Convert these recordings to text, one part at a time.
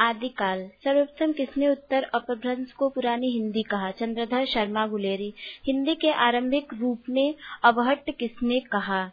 आदिकाल सर्वप्रथम किसने उत्तर अपभ्रंश को पुरानी हिंदी कहा? चंद्रधर शर्मा गुलेरी। हिंदी के आरंभिक रूप में अवहट्ट किसने कहा?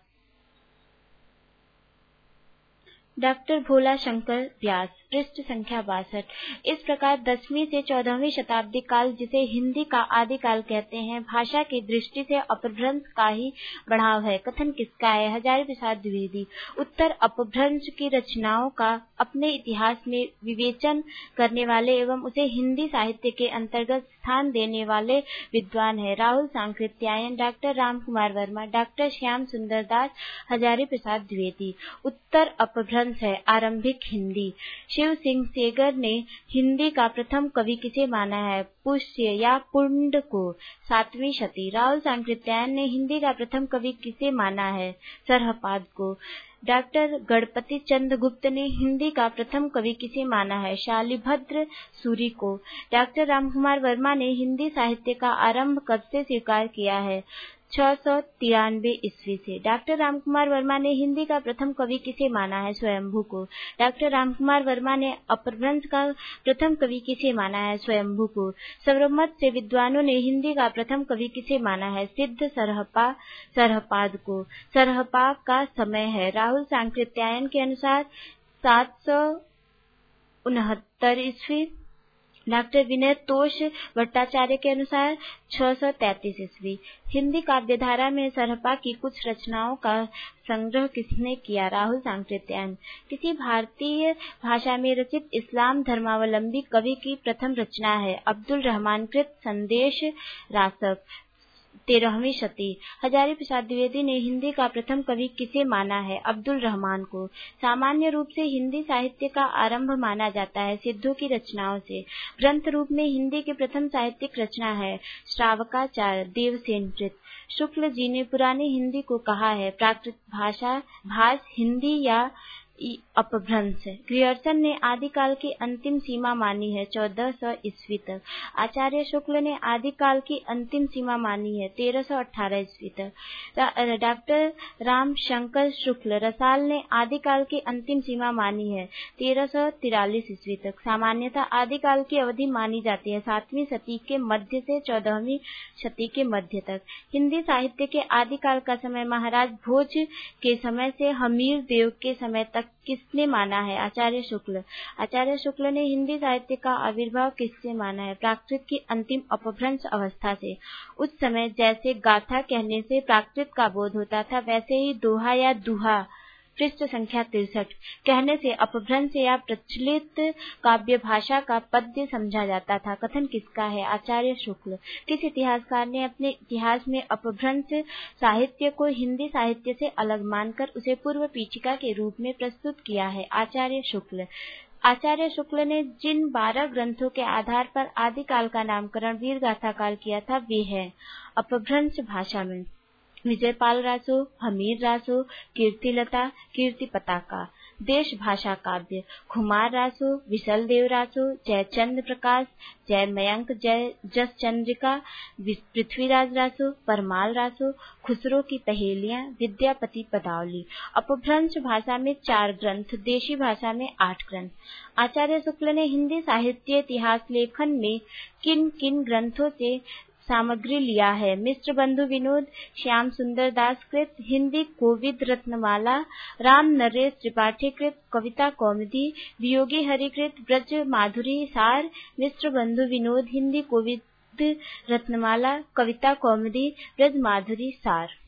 डॉक्टर भोला शंकर व्यास। पृष्ठ संख्या 62। इस प्रकार 10वीं से 14वीं शताब्दी काल, जिसे हिंदी का आदिकाल कहते हैं, भाषा की दृष्टि से अपभ्रंश का ही बढ़ाव है। कथन किसका है? हजारी प्रसाद द्विवेदी। उत्तर अपभ्रंश की रचनाओं का अपने इतिहास में विवेचन करने वाले एवं उसे हिंदी साहित्य के अंतर्गत स्थान देने वाले विद्वान है राहुल सांकृत्यायन, डॉक्टर रामकुमार वर्मा, डॉक्टर श्याम सुंदर दास, हजारी प्रसाद द्विवेदी। उत्तर अपभ्रंश है आरंभिक हिंदी। शिव सिंह सेगर ने हिंदी का प्रथम कवि किसे माना है? पुष्य या पुंड को। 7वीं शती। राहुल सांकृत्यायन ने हिंदी का प्रथम कवि किसे माना है? सरहपाद को। डॉक्टर गणपति चंद्र गुप्त ने हिंदी का प्रथम कवि किसे माना है? शालिभद्र सूरी को। डॉक्टर रामकुमार वर्मा ने हिंदी साहित्य का आरंभ कब से स्वीकार किया है? 693 ईस्वी से। डॉक्टर रामकुमार वर्मा ने हिंदी का प्रथम कवि किसे माना है? स्वयंभू को। डॉक्टर रामकुमार वर्मा ने अपभ्रंश का प्रथम कवि किसे माना है? स्वयंभू को। सर्वमत से विद्वानों ने हिंदी का प्रथम कवि किसे माना है? सिद्ध सरहपाद को। सरहपा का समय है राहुल सांकृत्यायन के अनुसार 769 ईस्वी। डॉक्टर विनय तोष भट्टाचार्य के अनुसार 633 ईस्वी। हिंदी काव्यधारा में सरहपा की कुछ रचनाओं का संग्रह किसने किया? राहुल सांकृत्यायन। किसी भारतीय भाषा में रचित इस्लाम धर्मावलंबी कवि की प्रथम रचना है? अब्दुल रहमान कृत संदेश रासक। 13वीं शती। हजारी प्रसाद द्विवेदी ने हिंदी का प्रथम कवि किसे माना है? अब्दुल रहमान को। सामान्य रूप से हिंदी साहित्य का आरंभ माना जाता है सिद्धों की रचनाओं से। ग्रंथ रूप में हिंदी की प्रथम साहित्यिक रचना है श्रावकाचार्य देवसेन कृत। शुक्ल जी ने पुरानी हिंदी को कहा है प्राकृत भाष हिंदी या अपभ्रंश। ग्रियर्सन ने आदिकाल की अंतिम सीमा मानी है 1400 ईस्वी तक। आचार्य शुक्ल ने आदिकाल की अंतिम सीमा मानी है 1318 ईस्वी तक। डॉक्टर रामशंकर शुक्ल रसाल ने आदिकाल की अंतिम सीमा मानी है 1343 ईस्वी तक। सामान्यतः आदिकाल की अवधि मानी जाती है 7वीं शती के मध्य से 14वीं शती के मध्य तक। हिंदी साहित्य के आदिकाल का समय महाराज भोज के समय से हमीर देव के समय तक किसने माना है? आचार्य शुक्ल। आचार्य शुक्ल ने हिंदी साहित्य का आविर्भाव किससे माना है? प्राकृत की अंतिम अपभ्रंश अवस्था से। उस समय जैसे गाथा कहने से प्राकृत का बोध होता था, वैसे ही दोहा या दुहा पृष्ठ संख्या 63 कहने से अपभ्रंश या प्रचलित काव्य भाषा का पद्य समझा जाता था। कथन किसका है? आचार्य शुक्ल। किस इतिहासकार ने अपने इतिहास में अपभ्रंश साहित्य को हिंदी साहित्य से अलग मानकर उसे पूर्व पीठिका के रूप में प्रस्तुत किया है? आचार्य शुक्ल। आचार्य शुक्ल ने जिन 12 ग्रंथों के आधार पर आदिकाल का नामकरण वीर गाथा काल किया था, वे हैं अपभ्रंश भाषा में विजयपाल रासो, हमीर रासो, कीर्तिलता, कीर्ति पताका। देश भाषा काव्य खुमार रासो, विशल देव रासो, जयचंद्र प्रकाश, जय मयंक, जय जस चंद्रिका, पृथ्वीराज रासो, परमाल रासो, खुसरो की पहेलियां, विद्यापति पदावली। अपभ्रंश भाषा में 4 ग्रंथ, देशी भाषा में 8 ग्रंथ। आचार्य शुक्ल ने हिंदी साहित्य इतिहास लेखन में किन किन ग्रंथों से सामग्री लिया है? मिश्र बंधु विनोद, श्याम सुंदर दास कृत हिंदी कोविद रत्नमाला, राम नरेश त्रिपाठी कृत कविता कौमुदी, वियोगी हरि कृत ब्रज माधुरी सार। मिश्र बंधु विनोद हिंदी कोविद रत्नमाला, कविता कौमुदी, ब्रज माधुरी सार।